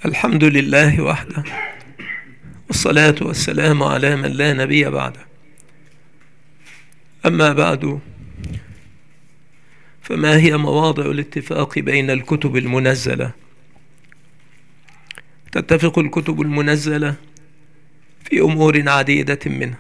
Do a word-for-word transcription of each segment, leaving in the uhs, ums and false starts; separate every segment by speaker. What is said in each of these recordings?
Speaker 1: الحمد لله وحده، والصلاة والسلام على من لا نبي بعده. أما بعد، فما هي مواضع الاتفاق بين الكتب المنزلة؟ تتفق الكتب المنزلة في أمور عديدة منها: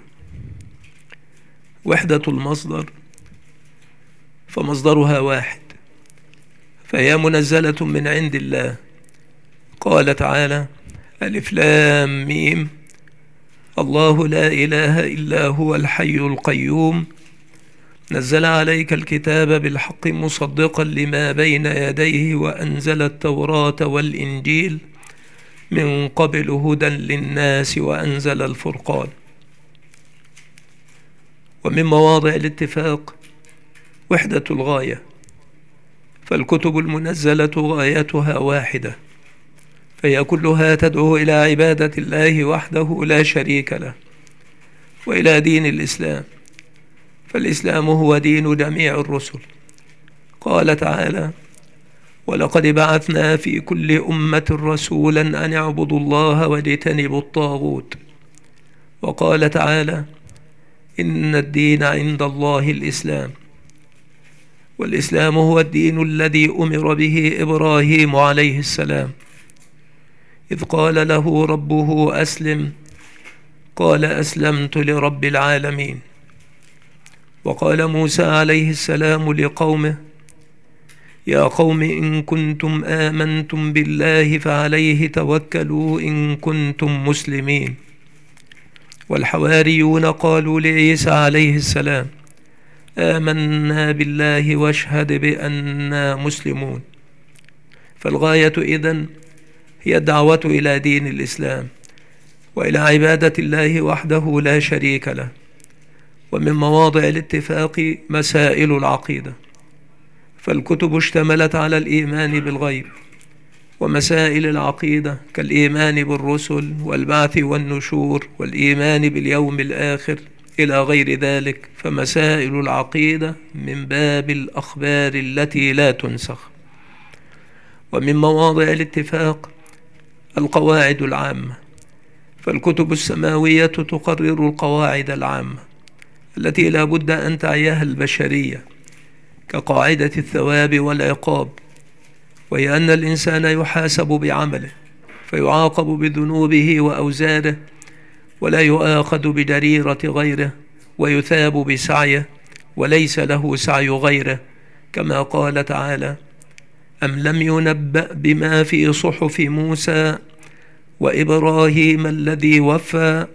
Speaker 1: وحدة المصدر، فمصدرها واحد، فهي منزلة من عند الله. قال تعالى: ألف لام ميم، الله لا إله إلا هو الحي القيوم، نزل عليك الكتاب بالحق مصدقا لما بين يديه وأنزل التوراة والإنجيل من قبل هدى للناس وأنزل الفرقان. ومن مواضع الاتفاق وحدة الغاية، فالكتب المنزلة غايتها واحدة، فهي كلها تدعو إلى عبادة الله وحده لا شريك له، وإلى دين الإسلام، فالإسلام هو دين جميع الرسل. قال تعالى: ولقد بعثنا في كل أمة رسولا أن اعبدوا الله واجتنبوا الطاغوت. وقال تعالى: إن الدين عند الله الإسلام. والإسلام هو الدين الذي أمر به إبراهيم عليه السلام، إذ قال له ربه أسلم، قال أسلمت لرب العالمين. وقال موسى عليه السلام لقومه: يا قوم إن كنتم آمنتم بالله فعليه توكلوا إن كنتم مسلمين. والحواريون قالوا لعيسى عليه السلام: آمنا بالله واشهد بأننا مسلمون. فالغاية إذن هي الدعوة إلى دين الإسلام وإلى عبادة الله وحده لا شريك له. ومن مواضع الاتفاق مسائل العقيدة، فالكتب اشتملت على الإيمان بالغيب، ومسائل العقيدة كالإيمان بالرسل والبعث والنشور والإيمان باليوم الآخر إلى غير ذلك، فمسائل العقيدة من باب الأخبار التي لا تنسخ. ومن مواضع الاتفاق القواعد العامة، فالكتب السماوية تقرر القواعد العامة التي لا بد أن تعيها البشرية، كقاعدة الثواب والعقاب، وهي أن الإنسان يحاسب بعمله فيعاقب بذنوبه وأوزاره، ولا يؤاخذ بجريرة غيره، ويثاب بسعيه وليس له سعي غيره، كما قال تعالى: أم لم ينبأ بما في صحف موسى وإبراهيم الذي وفى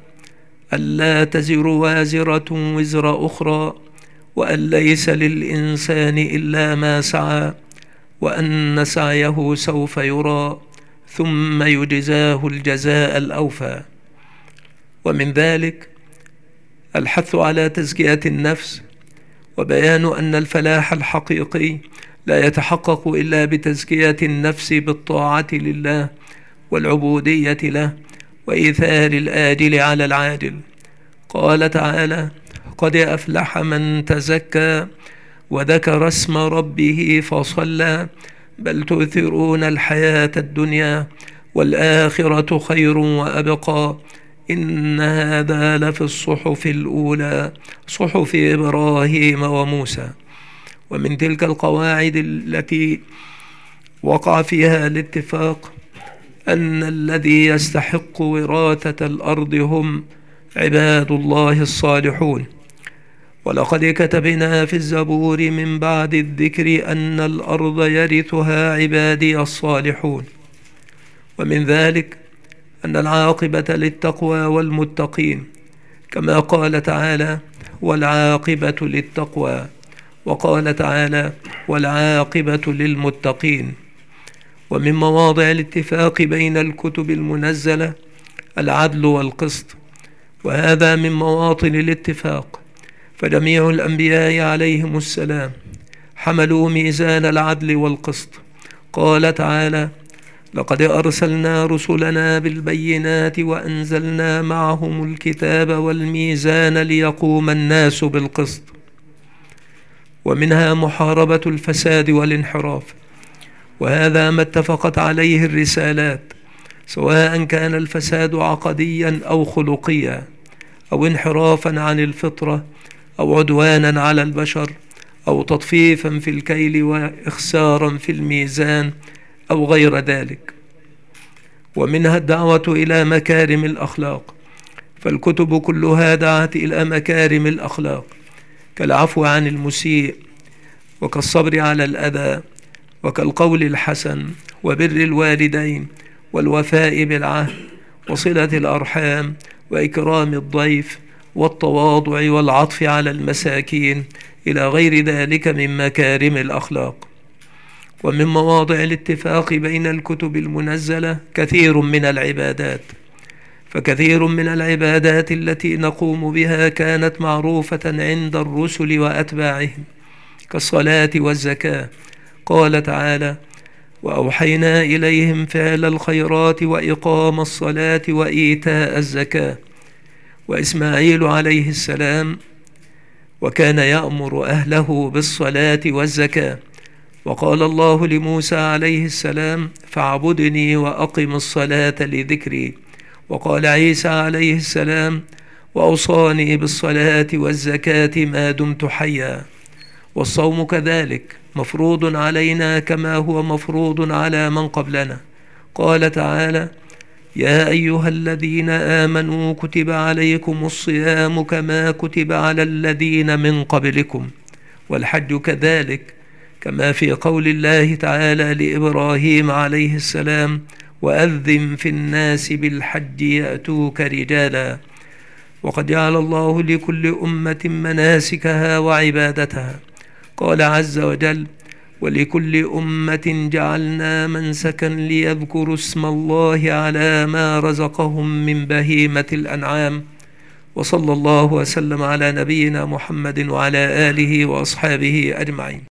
Speaker 1: ألا تزر وازرة وزر أخرى وأن ليس للإنسان إلا ما سعى وأن سعيه سوف يرى ثم يجزاه الجزاء الأوفى. ومن ذلك الحث على تزكية النفس، وبيان أن الفلاح الحقيقي لا يتحقق إلا بتزكية النفس بالطاعة لله والعبودية له وإيثار الآجل على العاجل. قال تعالى: قد أفلح من تزكى وذكر اسم ربه فصلى بل تؤثرون الحياة الدنيا والآخرة خير وأبقى إن هذا لفي الصحف الأولى صحف إبراهيم وموسى. ومن تلك القواعد التي وقع فيها الاتفاق أن الذي يستحق وراثة الأرض هم عباد الله الصالحون. ولقد كتبنا في الزبور من بعد الذكر أن الأرض يرثها عبادي الصالحون. ومن ذلك أن العاقبة للتقوى والمتقين، كما قال تعالى: والعاقبة للتقوى، وقال تعالى: والعاقبة للمتقين. ومن مواضع الاتفاق بين الكتب المنزلة العدل والقسط، وهذا من مواطن الاتفاق، فجميع الأنبياء عليهم السلام حملوا ميزان العدل والقسط. قال تعالى: لقد أرسلنا رسلنا بالبينات وأنزلنا معهم الكتاب والميزان ليقوم الناس بالقسط. ومنها محاربة الفساد والانحراف، وهذا ما اتفقت عليه الرسالات، سواء كان الفساد عقديا أو خلقيا، أو انحرافا عن الفطرة، أو عدوانا على البشر، أو تطفيفا في الكيل وإخسارا في الميزان، أو غير ذلك. ومنها الدعوة إلى مكارم الأخلاق، فالكتب كلها دعت إلى مكارم الأخلاق، كالعفو عن المسيء، وكالصبر على الأذى، وكالقول الحسن، وبر الوالدين، والوفاء بالعهد، وصلة الأرحام، وإكرام الضيف، والتواضع والعطف على المساكين، إلى غير ذلك من مكارم الأخلاق. ومن مواضع الاتفاق بين الكتب المنزلة كثير من العبادات، فكثير من العبادات التي نقوم بها كانت معروفة عند الرسل وأتباعهم، كالصلاة والزكاة. قال تعالى: وأوحينا إليهم فعل الخيرات وإقام الصلاة وإيتاء الزكاة. وإسماعيل عليه السلام وكان يأمر أهله بالصلاة والزكاة. وقال الله لموسى عليه السلام: فاعبدني وأقم الصلاة لذكري. وقال عيسى عليه السلام: وأوصاني بالصلاة والزكاة ما دمت حيا. والصوم كذلك مفروض علينا كما هو مفروض على من قبلنا. قال تعالى: يا أيها الذين آمنوا كتب عليكم الصيام كما كتب على الذين من قبلكم. والحج كذلك، كما في قول الله تعالى لإبراهيم عليه السلام: وأذن في الناس بالحج يأتوك رجالا. وقد جعل الله لكل أمة مناسكها وعبادتها. قال عز وجل: ولكل أمة جعلنا منسكا ليذكروا اسم الله على ما رزقهم من بهيمة الأنعام. وصلى الله وسلم على نبينا محمد وعلى آله وأصحابه أجمعين.